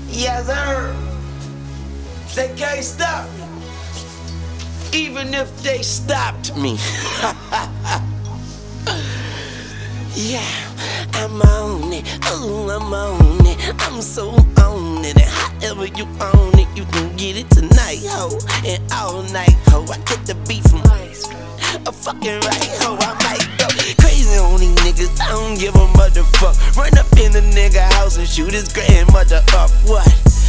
Yes, sir. They can't stop me. Even if they stopped me. Yeah, I'm on it. Ooh, I'm on it. I'm so on it. And however you own it, you can get it tonight, ho. And all night, ho. I get the beat from a fucking right, ho. I might go crazy on these niggas. I don't give a motherfuck. Run up in the nigga house and shoot his grandmother up. What?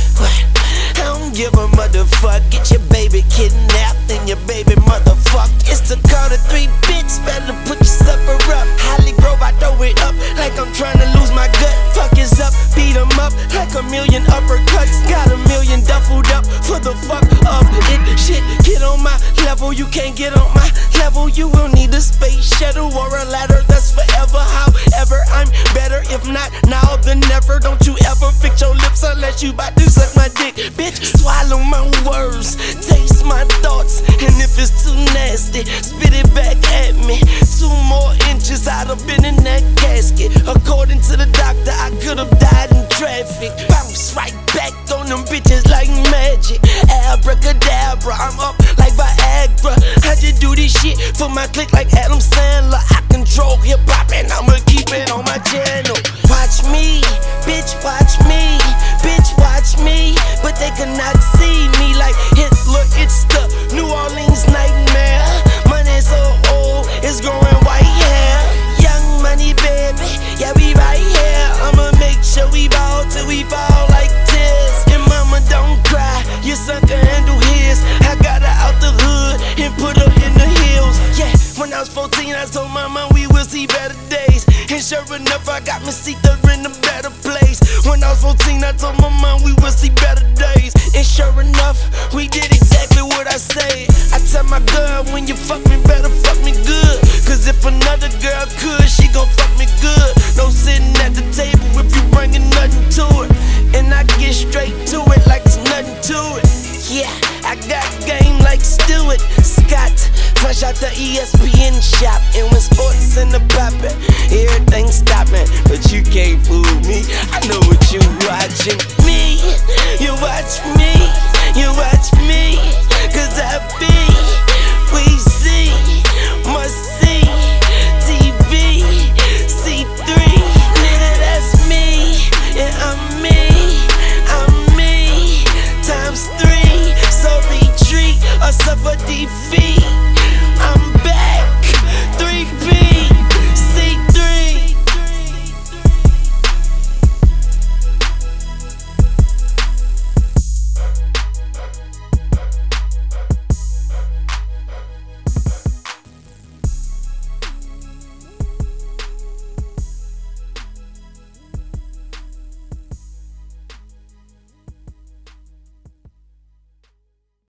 I don't give a motherfuck. Get your baby kidnapped and your baby motherfuck. It's the Carter 3, bitch. Better put your supper up. Holly Grove, I throw it up like I'm trying to lose my gut. Fuck is up, beat 'em up like a million uppercuts. Got a million duffled up for the fuck of it. Shit, get on my level. You can't get on my level. You will need a space shuttle or a ladder. That's forever. However, I'm better. If not now, then never. Don't you ever fix your lips unless you bout to suck my dick. Bitch, swallow my words, taste my thoughts, and if it's too nasty, spit it back at me. 2 more inches, I'd have been in that casket. According to the doctor, I could have died in traffic. Bounce right back on them bitches like magic. Abracadabra, I'm up like Viagra. I just do this shit for my click like Adam Sandler. I control hip-hop and I'ma keep it on my channel. Watch me, bitch, watch me. Bitch, watch me, but they cannot see me like Hitler. It's the New Orleans nightmare. Money so old, it's growing white hair. Young money, baby, yeah, we right here. I'ma make sure we ball till we fall like this. And mama, don't cry, your son can handle his. I got her out the hood and put her in the hills. Yeah, when I was 14, I told mama we will see better days. And sure enough, I got me seated in a better place. When I was 14, I told my mom we will see better days. And sure enough, we did exactly what I said. I tell my girl, when you fuck me, better fuck me good. Cause if another girl could, she gon' fuck me good. No sitting at the table if you bringing nothing to it. And I get straight to it like there's nothing to it. Yeah, I got game like Stuart Scott. Fresh out the ESPN shop. And when sports in the poppin', everything stoppin'. But you can't fool me, I know